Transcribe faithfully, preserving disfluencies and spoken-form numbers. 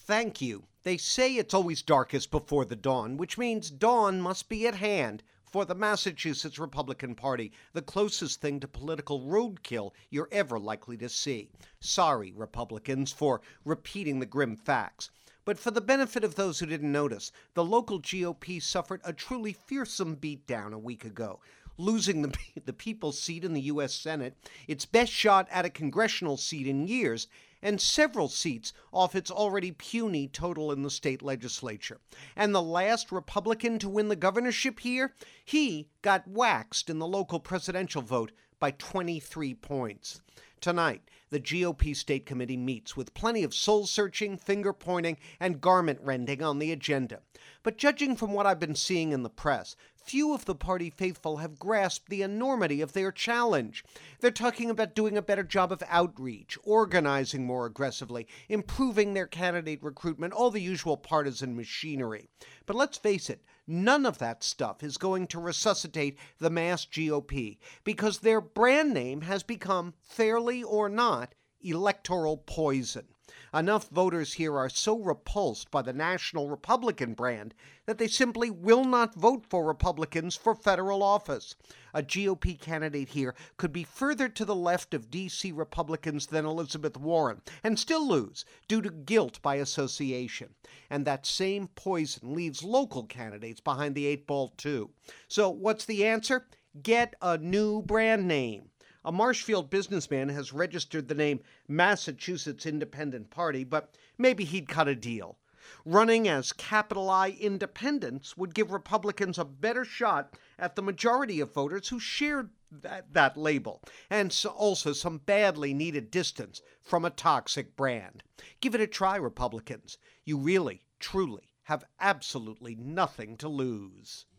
Thank you. They say it's always darkest before the dawn, which means dawn must be at hand for the Massachusetts Republican Party, the closest thing to political roadkill you're ever likely to see. Sorry, Republicans, for repeating the grim facts. But for the benefit of those who didn't notice, the local G O P suffered a truly fearsome beatdown a week ago, losing the, the people's seat in the U S Senate, its best shot at a congressional seat in years, and several seats off its already puny total in the state legislature. And the last Republican to win the governorship here, he got waxed in the local presidential vote by twenty-three points. Tonight, the G O P State Committee meets with plenty of soul-searching, finger-pointing, and garment-rending on the agenda. But judging from what I've been seeing in the press, few of the party faithful have grasped the enormity of their challenge. They're talking about doing a better job of outreach, organizing more aggressively, improving their candidate recruitment, all the usual partisan machinery. But let's face it, none of that stuff is going to resuscitate the mass G O P because their brand name has become, fairly or not, electoral poison. Enough voters here are so repulsed by the national Republican brand that they simply will not vote for Republicans for federal office. A G O P candidate here could be further to the left of D C Republicans than Elizabeth Warren and still lose due to guilt by association. And that same poison leaves local candidates behind the eight ball too. So what's the answer? Get a new brand name. A Marshfield businessman has registered the name Massachusetts Independent Party, but maybe he'd cut a deal. Running as capital I Independents would give Republicans a better shot at the majority of voters who shared that, that label, and so also some badly needed distance from a toxic brand. Give it a try, Republicans. You really, truly have absolutely nothing to lose.